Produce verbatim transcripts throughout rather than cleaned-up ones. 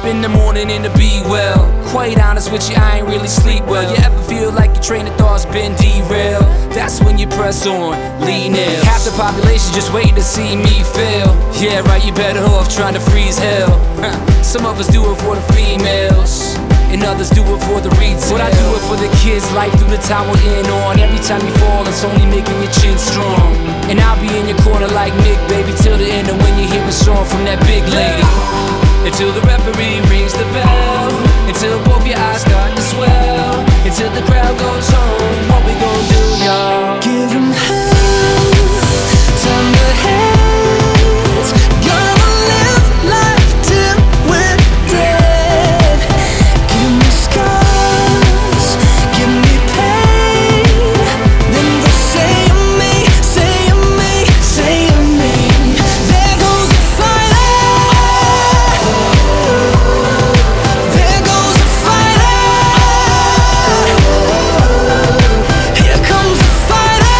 in the morning and to be well. Quite honest with you, I ain't really sleep well. You ever feel like your train of thought's been derailed? That's when you press on, lean in. Half the population just waiting to see me fail. Yeah, right, you better off trying to freeze hell. Some of us do it for the females, and others do it for the retail. But I do it for the kids, life through the time we're in on. Every time you fall, it's only making your chin strong. And I'll be in your corner like Mick, baby, till the end of when you hear a song from that big lady. Until the referee rings the bell, until both your eyes start to swell, until the crowd goes home. What we gon' do, y'all? Give 'em hell, turn the heads. Gonna live life till we're dead. Give me scars, give me pain. Then they'll say of me, say of me, say of me. There goes the fighter. There goes the fighter. Here comes the fighter.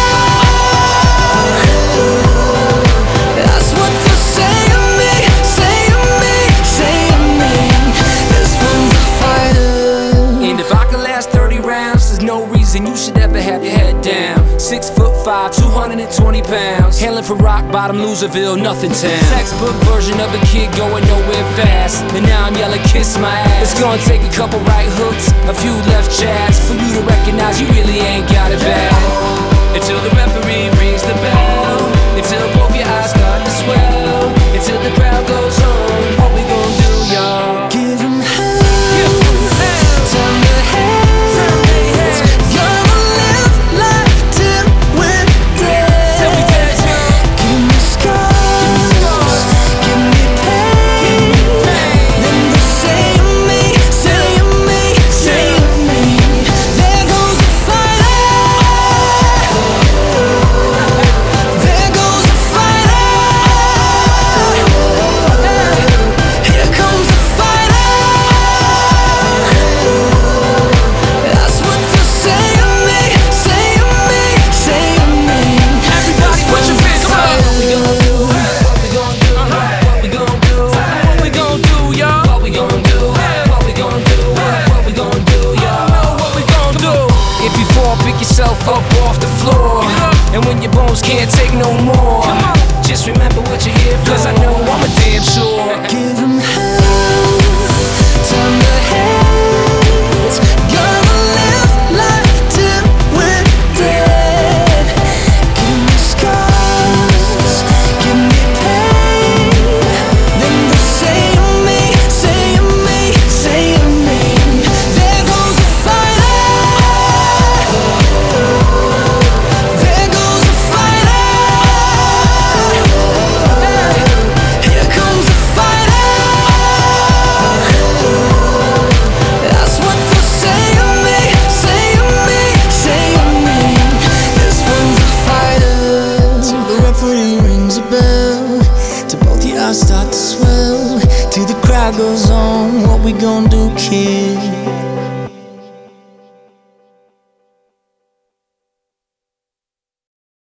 That's what they'll say of me, say of me, say of me. This one's a fighter. And if I could last thirty rounds, there's no reason you should ever have your head down. Six foot five, two hundred twenty pounds, hailing from rock bottom, Loserville, nothing town. Textbook version of a kid going nowhere fast, and now I'm yelling, kiss my ass. It's gonna take a couple right hooks, a few left jabs, for you to recognize you really ain't got it bad. Until the referee rings the bell, until both your eyes start to swell, until the crowd goes home. What we gon' do, y'all? Give 'em hell, turn the heads. Gonna live life till we're dead. Give me scars, give me pain. Then they'll say of me, say of me, say of me. There goes the fighter. There goes the fighter. Here comes the fighter. That's what they'll say of me, say of me, say of me. Everybody put your fists up. What we gon' do? What we gon' do? What we gon' do? What we gon' do, y'all? What we gon' do? What we gon' do? What we gon' do, y'all? What we gon' do? If you fall, pick yourself up off the floor. And when your bones can't take no more, just remember what you're here for. 'Cause I know I'm a damn sure. Give 'em hell, turn the heads. Gonna live life till we're dead. Give me scars, give me pain. Then they'll say of me, say of me, say of me. There goes the fighter. There goes the fighter. Here comes the fighter. That's what they'll say of me, say of me, say of me. This one's a fighter. Till the referee rings a bell, till both your eyes start to swell, till the crowd goes on. What we gon' do, kid?